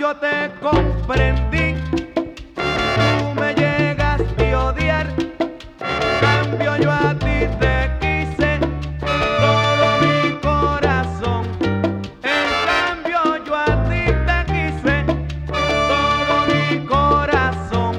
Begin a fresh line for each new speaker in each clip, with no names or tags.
yo te comprendí. Tú me llegaste a odiar, cambio yo a ti te quise todo mi corazón. En cambio yo a ti te quise todo mi corazón.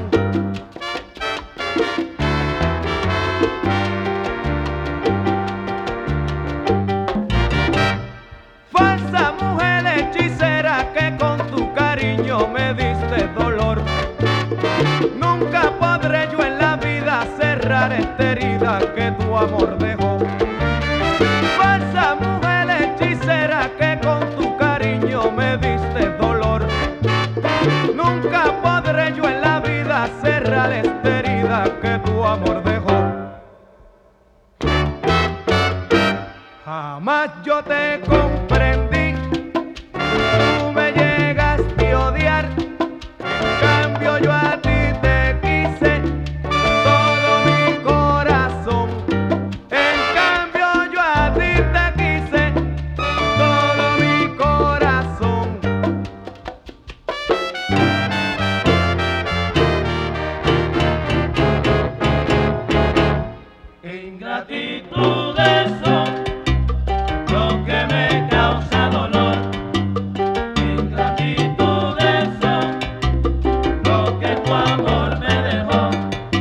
Falsa mujer hechicera que con tu cariño me diste dolor. Nunca podré yo en la vida cerrar esta herida que tu amor dejó. Falsa mujer hechicera que con tu cariño me diste dolor. Nunca podré yo en la vida cerrar esta herida que tu amor dejó. Jamás yo te comprendí, tú me llegaste a odiar, cambio yo a ti te quise todo mi corazón. En cambio yo a ti te quise todo mi corazón.
Ingratitudes son lo que me causa dolor. Ingratitudes son lo que tu amor me dejó.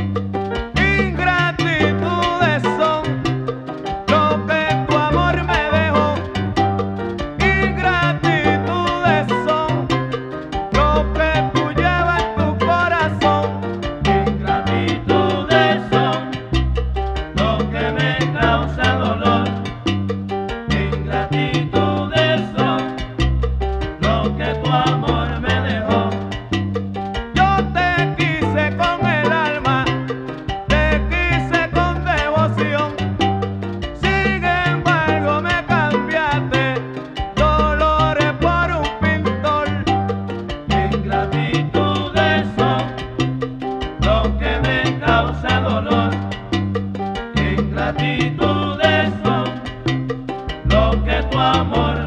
Ingratitudes son lo que tu amor me dejó. Ingratitudes son lo que tú llevas en tu corazón.
Ingratitudes son lo que me causa dolor. Ingratitudes son lo que tu amor me dejó.
Yo te quise con el alma, te quise con devoción. Sin embargo me cambiaste dolores por un pintor.
Ingratitudes son lo que me causa dolor. Ingratitudes son lo que tu amor